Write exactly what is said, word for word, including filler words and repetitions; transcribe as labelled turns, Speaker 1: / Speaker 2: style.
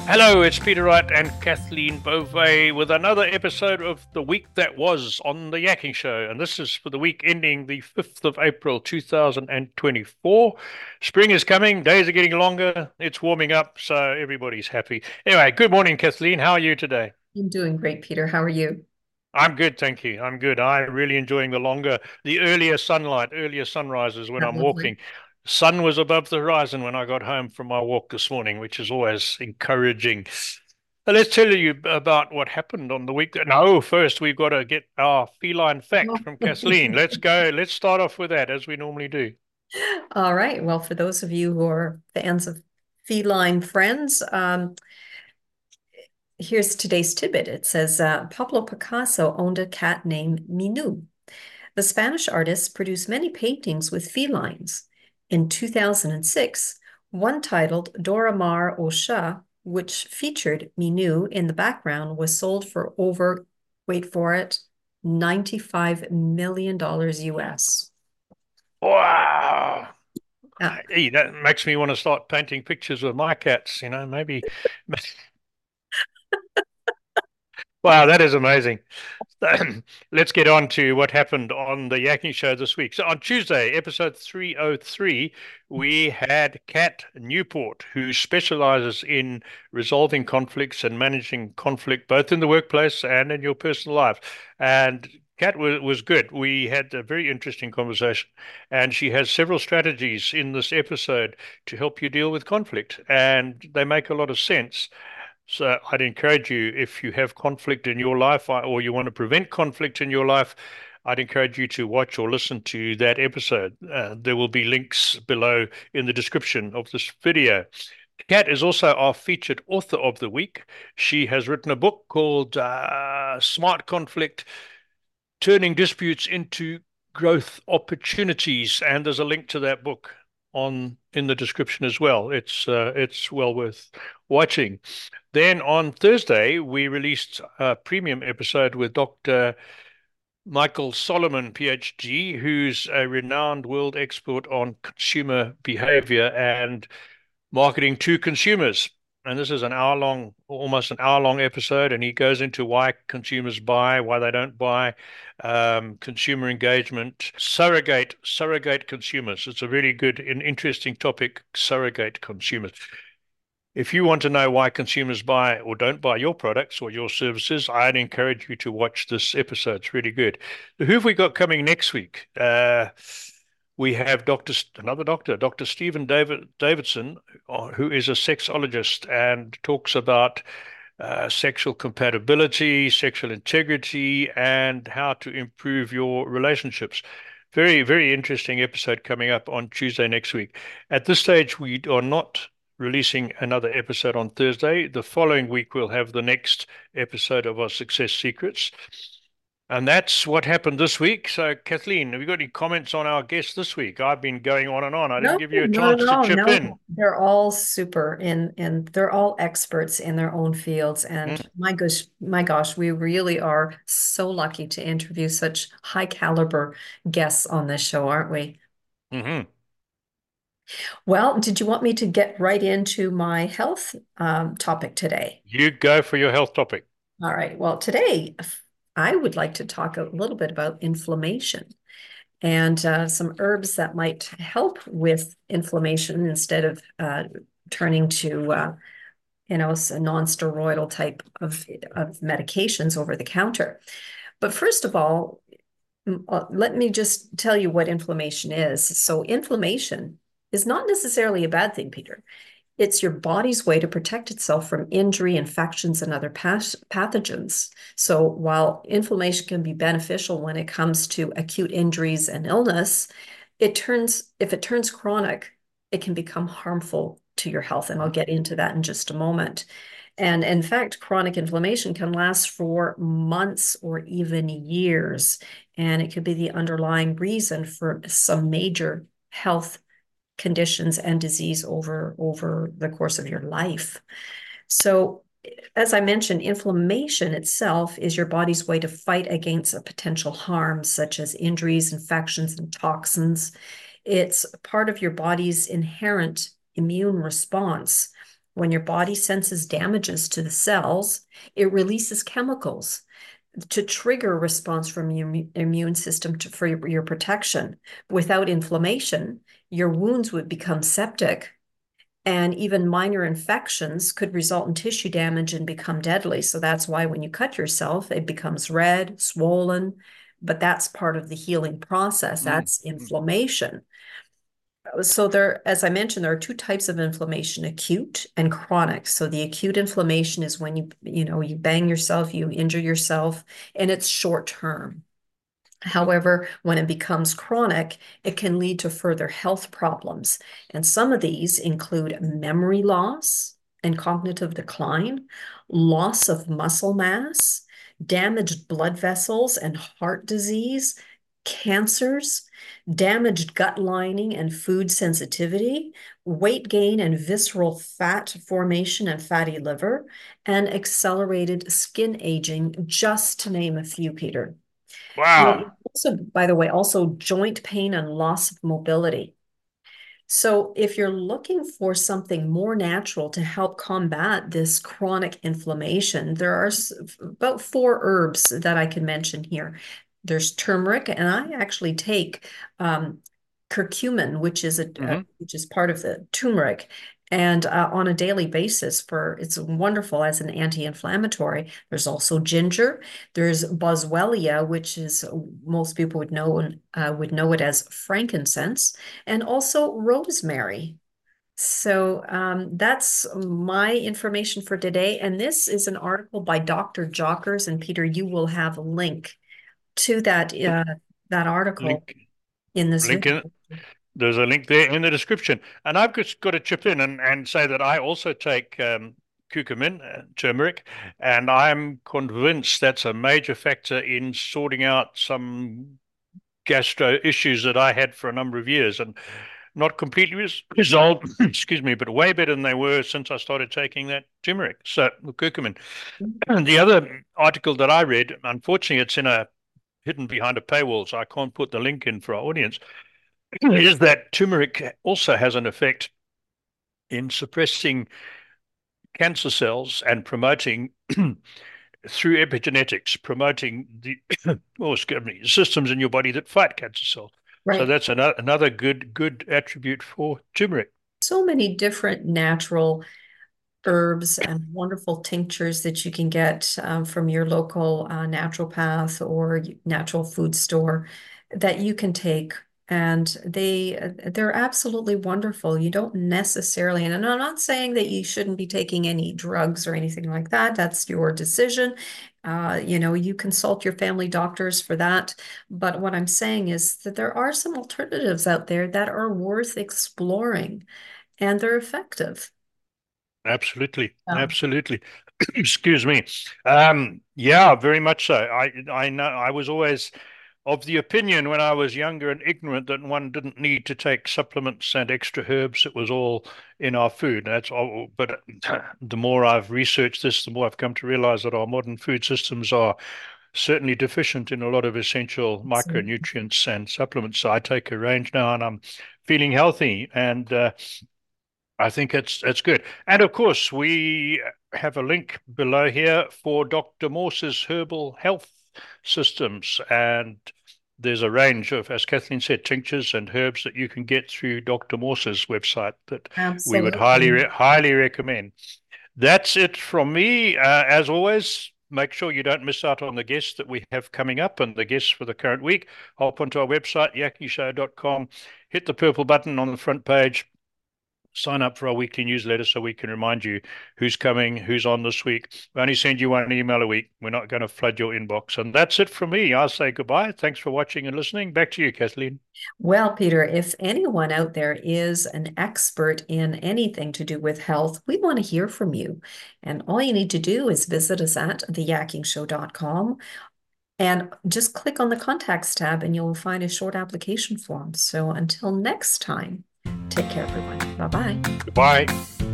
Speaker 1: Hello, it's Peter Wright and Kathleen Beauvais with another episode of The Week That Was on The Yakking Show. And this is for the week ending the fifth of April, two thousand twenty-four. Spring is coming, days are getting longer, it's warming up, so everybody's happy. Anyway, good morning, Kathleen. How are you today?
Speaker 2: I'm doing great, Peter. How are you?
Speaker 1: I'm good, thank you. I'm good. I'm really enjoying the longer, the earlier sunlight, earlier sunrises when
Speaker 2: That
Speaker 1: I'm
Speaker 2: lovely.
Speaker 1: walking. Sun was above the horizon when I got home from my walk this morning, which is always encouraging. Uh, Let's tell you about what happened on the week. No, first we've got to get our feline fact
Speaker 2: Oh.
Speaker 1: from Kathleen. Let's go. Let's start off with that as we normally do.
Speaker 2: All right. Well, for those of you who are fans of feline friends, um, here's today's tidbit. It says uh, Pablo Picasso owned a cat named Minou. The Spanish artist produced many paintings with felines. In two thousand six, one titled Dora Maar au Chat, which featured Minou in the background, was sold for over, wait for it, ninety-five million dollars U S.
Speaker 1: Wow.
Speaker 2: Yeah.
Speaker 1: Hey, that makes me want to start painting pictures of my cats, you know, maybe. Wow, that is amazing. Let's get on to what happened on the Yakking Show this week. So on Tuesday, episode three oh three, we had Kat Newport, who specializes in resolving conflicts and managing conflict both in the workplace and in your personal life. And Kat was, was good. We had a very interesting conversation, and she has several strategies in this episode to help you deal with conflict, and they make a lot of sense. So I'd encourage you, if you have conflict in your life or you want to prevent conflict in your life, I'd encourage you to watch or listen to that episode. Uh, there will be links below in the description of this video. Kat is also our featured author of the week. She has written a book called uh, Smart Conflict: Turning Disputes into Growth Opportunities, and there's a link to that book on in the description as well. It's uh, it's well worth watching. Then on Thursday, we released a premium episode with Doctor Michael Solomon, PhD, who's a renowned world expert on consumer behavior and marketing to consumers. And this is an hour long, almost an hour long episode, and he goes into why consumers buy, why they don't buy, um, consumer engagement, surrogate, surrogate consumers. It's a really good and interesting topic, surrogate consumers. If you want to know why consumers buy or don't buy your products or your services, I'd encourage you to watch this episode. It's really good. Who have we got coming next week? Uh, we have Doctor another doctor, Doctor Stephen David Davidson, uh, who is a sexologist and talks about uh, sexual compatibility, sexual integrity, and how to improve your relationships. Very, very interesting episode coming up on Tuesday next week. At this stage, we are not releasing another episode on Thursday. The following week, we'll have the next episode of our Success Secrets. And that's what happened this week. So, Kathleen, have you got any comments on our guest this week? I've been going on and on. I didn't
Speaker 2: No,
Speaker 1: give you a
Speaker 2: no,
Speaker 1: chance to
Speaker 2: no,
Speaker 1: chip in.
Speaker 2: no. They're all super and and they're all experts in their own fields. And
Speaker 1: Mm,
Speaker 2: my gosh, my gosh, we really are so lucky to interview such high caliber guests on this show, aren't we?
Speaker 1: hmm
Speaker 2: Well, did you want me to get right into my health um, topic today?
Speaker 1: You go for your health topic.
Speaker 2: All right. Well, today I would like to talk a little bit about inflammation and uh, some herbs that might help with inflammation instead of uh, turning to uh, you know, a non-steroidal type of, of medications over the counter. But first of all, uh, let me just tell you what inflammation is. So inflammation is not necessarily a bad thing, Peter. It's your body's way to protect itself from injury, infections, and other pathogens. So while inflammation can be beneficial when it comes to acute injuries and illness, it turns, if it turns chronic, it can become harmful to your health. And I'll get into that in just a moment. And in fact, chronic inflammation can last for months or even years. And it could be the underlying reason for some major health conditions and disease over over the course of your life. So, as I mentioned, inflammation itself is your body's way to fight against a potential harm, such as injuries, infections, and toxins. It's part of your body's inherent immune response, When your body senses damages to the cells, it releases chemicals to trigger a response from your immune system to, for your, your protection. Without inflammation, your wounds would become septic, and even minor infections could result in tissue damage and become deadly. So that's why when you cut yourself, it becomes red, swollen, but that's part of the healing process.
Speaker 1: Mm.
Speaker 2: That's
Speaker 1: Mm.
Speaker 2: inflammation. So there, as I mentioned, there are two types of inflammation, acute and chronic. So the acute inflammation is when you, you know, you bang yourself, you injure yourself, and it's short term. However, when it becomes chronic, it can lead to further health problems. And some of these include memory loss and cognitive decline, loss of muscle mass, damaged blood vessels and heart disease, cancers, damaged gut lining and food sensitivity, weight gain and visceral fat formation and fatty liver, and accelerated skin aging, just to name a few, Peter.
Speaker 1: Wow.
Speaker 2: Also, by the way, also joint pain and loss of mobility. So if you're looking for something more natural to help combat this chronic inflammation, there are about four herbs that I can mention here. There's turmeric, and I actually take um, curcumin, which is a, a
Speaker 1: Mm-hmm.
Speaker 2: which is part of the turmeric, and uh, on a daily basis for it's wonderful as an anti-inflammatory. There's also ginger. There's boswellia, which is most people would know uh, would know it as frankincense, and also rosemary. So um, that's my information for today. And this is an article by Doctor Jockers. And Peter, you will have a link to that uh, that article
Speaker 1: Link,
Speaker 2: in this
Speaker 1: link
Speaker 2: video.
Speaker 1: in. There's a link there in the description. And I've just got to chip in and, and say that I also take um, curcumin, uh, turmeric, and I'm convinced that's a major factor in sorting out some gastro issues that I had for a number of years, and not completely res resolved, excuse me, but way better than they were since I started taking that turmeric, so curcumin. And the other article that I read, unfortunately, it's in a hidden behind a paywall, so I can't put the link in for our audience, is that turmeric also has an effect in suppressing cancer cells and promoting through epigenetics, promoting the oh, excuse me, systems in your body that fight cancer cells. So
Speaker 2: Right.
Speaker 1: that's another another good good attribute for turmeric.
Speaker 2: So many different natural herbs and wonderful tinctures that you can get um, from your local uh, naturopath or natural food store that you can take. And they they're absolutely wonderful. You don't necessarily, and I'm not saying that you shouldn't be taking any drugs or anything like that. That's your decision. Uh, you know, you consult your family doctors for that. But what I'm saying is that there are some alternatives out there that are worth exploring, and they're effective.
Speaker 1: Absolutely,
Speaker 2: Yeah.
Speaker 1: absolutely. Excuse me. Um, yeah, very much so. I I know I was always of the opinion when I was younger and ignorant that one didn't need to take supplements and extra herbs. It was all in our food. That's all. But the more I've researched this, the more I've come to realize that our modern food systems are certainly deficient in a lot of essential
Speaker 2: Absolutely.
Speaker 1: micronutrients and supplements. So I take a range now, and I'm feeling healthy, and uh, I think it's it's good. And of course, we have a link below here for Doctor Morse's Herbal Health Systems, and there's a range of, as Kathleen said, tinctures and herbs that you can get through Doctor Morse's website that we would highly
Speaker 2: Absolutely.
Speaker 1: re highly recommend. That's it from me. Uh, as always, make sure you don't miss out on the guests that we have coming up and the guests for the current week. Hop onto our website, yaki show dot com, hit the purple button on the front page, sign up for our weekly newsletter so we can remind you who's coming, who's on this week. We only send you one email a week. We're not going to flood your inbox. And that's it from me. I'll say goodbye. Thanks for watching and listening. Back to you, Kathleen.
Speaker 2: Well, Peter, if anyone out there is an expert in anything to do with health, we want to hear from you. And all you need to do is visit us at the yaking show dot com and just click on the contacts tab and you'll find a short application form. So until next time, take care, everyone. Bye bye.
Speaker 1: Goodbye.